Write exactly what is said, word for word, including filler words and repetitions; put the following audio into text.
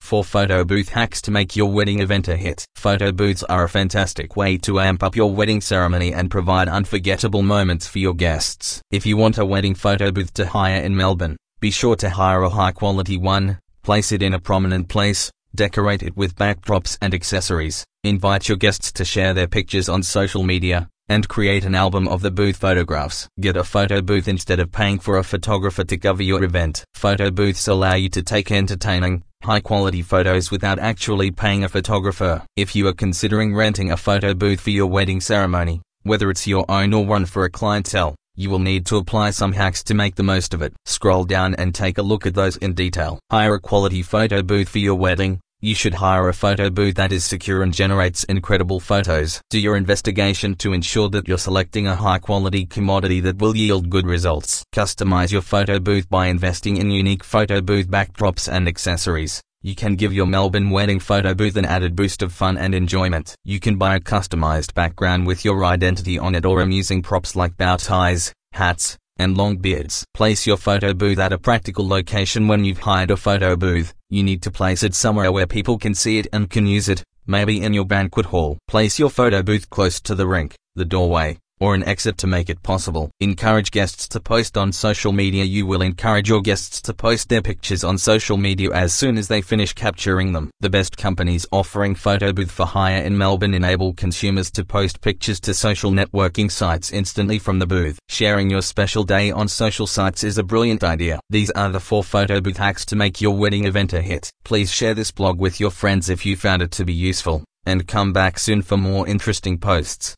four Photo booth hacks to make your wedding event a hit. Photo booths are a fantastic way to amp up your wedding ceremony and provide unforgettable moments for your guests. If you want a wedding photo booth to hire in Melbourne, be sure to hire a high-quality one, place it in a prominent place, decorate it with backdrops and accessories, invite your guests to share their pictures on social media, and create an album of the booth photographs. Get a photo booth instead of paying for a photographer to cover your event. Photo booths allow you to take entertaining, high-quality photos without actually paying a photographer. If you are considering renting a photo booth for your wedding ceremony, whether it's your own or one for a clientele, you will need to apply some hacks to make the most of it. Scroll down and take a look at those in detail. Hire a quality photo booth for your wedding. You should hire a photo booth that is secure and generates incredible photos. Do your investigation to ensure that you're selecting a high-quality commodity that will yield good results. Customize your photo booth by investing in unique photo booth backdrops and accessories. You can give your Melbourne wedding photo booth an added boost of fun and enjoyment. You can buy a customized background with your identity on it or amusing props like bow ties, hats, and long beards. Place your photo booth at a practical location. When you've hired a photo booth, you need to place it somewhere where people can see it and can use it, maybe in your banquet hall. Place your photo booth close to the rink, the doorway, or an exit to make it possible. Encourage guests to post on social media. You will encourage your guests to post their pictures on social media as soon as they finish capturing them. The best companies offering photo booth for hire in Melbourne enable consumers to post pictures to social networking sites instantly from the booth. Sharing your special day on social sites is a brilliant idea. These are the four photo booth hacks to make your wedding event a hit. Please share this blog with your friends if you found it to be useful, and come back soon for more interesting posts.